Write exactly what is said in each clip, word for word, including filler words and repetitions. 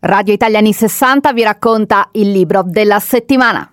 Radio Italia anni sessanta vi racconta il libro della settimana.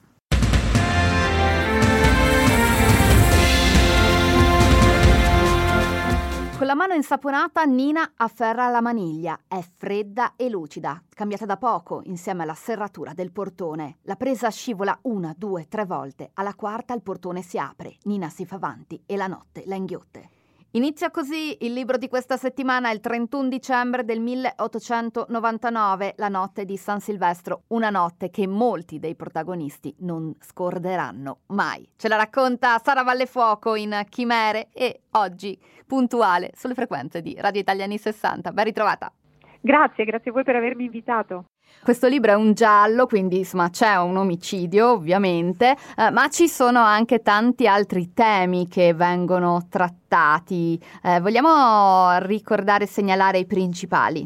Con la mano insaponata Nina afferra la maniglia, è fredda e lucida, cambiata da poco insieme alla serratura del portone. La presa scivola una, due, tre volte, alla quarta il portone si apre, Nina si fa avanti e la notte la inghiotte. Inizia così il libro di questa settimana, il trentuno dicembre del milleottocentonovantanove, la notte di San Silvestro, una notte che molti dei protagonisti non scorderanno mai. Ce la racconta Sara Vallefuoco in Chimere e oggi puntuale sulle frequenze di Radio Italia anni sessanta. Ben ritrovata. Grazie, grazie a voi per avermi invitato. Questo libro è un giallo, quindi insomma c'è un omicidio ovviamente, eh, ma ci sono anche tanti altri temi che vengono trattati. Eh, vogliamo ricordare e segnalare i principali?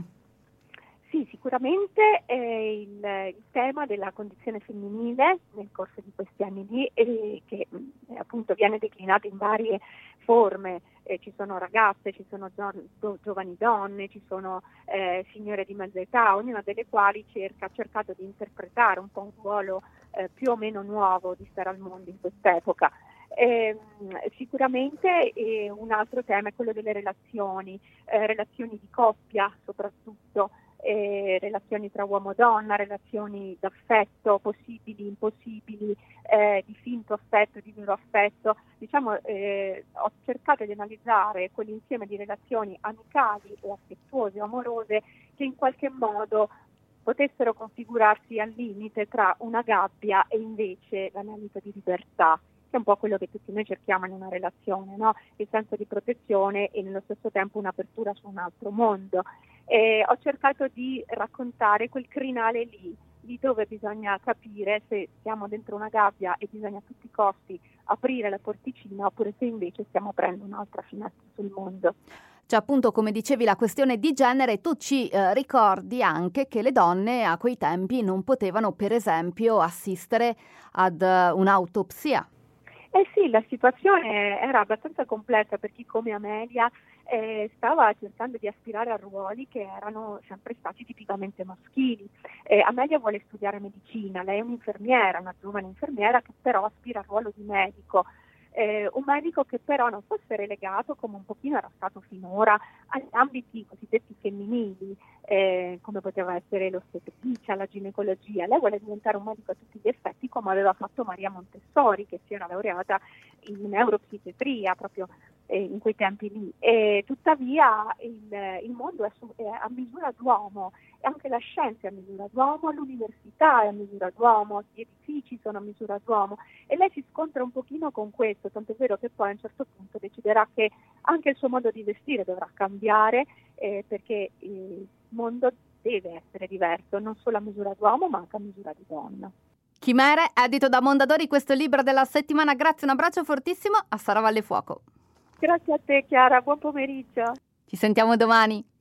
Sì, sicuramente eh, il, il tema della condizione femminile nel corso di questi anni lì, eh, che eh, appunto viene declinato in varie forme. Eh, ci sono ragazze, ci sono gio- do- giovani donne, ci sono eh, signore di mezza età, ognuna delle quali cerca, ha cercato di interpretare un po' un ruolo eh, più o meno nuovo di stare al mondo in quest'epoca. Eh, sicuramente eh, un altro tema è quello delle relazioni, eh, relazioni di coppia soprattutto, eh, relazioni tra uomo e donna, relazioni d'affetto, possibili, impossibili, eh, di finto affetto, di vero affetto. Diciamo, eh, ho cercato di analizzare quell'insieme di relazioni amicali o affettuose o amorose che in qualche modo potessero configurarsi al limite tra una gabbia e invece l'anelito di libertà, che è un po' quello che tutti noi cerchiamo in una relazione, no? Il senso di protezione e nello stesso tempo un'apertura su un altro mondo. Eh, ho cercato di raccontare quel crinale lì, lì dove bisogna capire se siamo dentro una gabbia e bisogna a tutti i costi aprire la porticina oppure se invece stiamo aprendo un'altra finestra sul mondo. Cioè appunto, come dicevi, la questione di genere. Tu ci eh, ricordi anche che le donne a quei tempi non potevano per esempio assistere ad uh, un'autopsia. Eh sì, la situazione era abbastanza complessa per chi come Amelia eh, stava cercando di aspirare a ruoli che erano sempre stati tipicamente maschili. Eh, Amelia vuole studiare medicina, lei è un'infermiera, una giovane infermiera che però aspira al ruolo di medico. Eh, un medico che però non fosse relegato, come un pochino era stato finora, agli ambiti cosiddetti femminili, eh, come poteva essere l'ostetricia, la ginecologia. Lei vuole diventare un medico a tutti gli effetti, come aveva fatto Maria Montessori, che si era laureata in neuropsichiatria proprio eh, in quei tempi lì. E tuttavia il, il mondo è, su, è a misura d'uomo, e anche la scienza è a misura d'uomo, l'università è a misura d'uomo, gli edifici sono a misura d'uomo, e lei si scontra un pochino con questo, tanto è vero che poi a un certo punto deciderà che anche il suo modo di vestire dovrà cambiare, eh, perché il mondo deve essere diverso, non solo a misura d'uomo ma anche a misura di donna. Chimere, edito da Mondadori, questo è il libro della settimana. Grazie, un abbraccio fortissimo a Sara Vallefuoco. Grazie a te Chiara, buon pomeriggio. Ci sentiamo domani.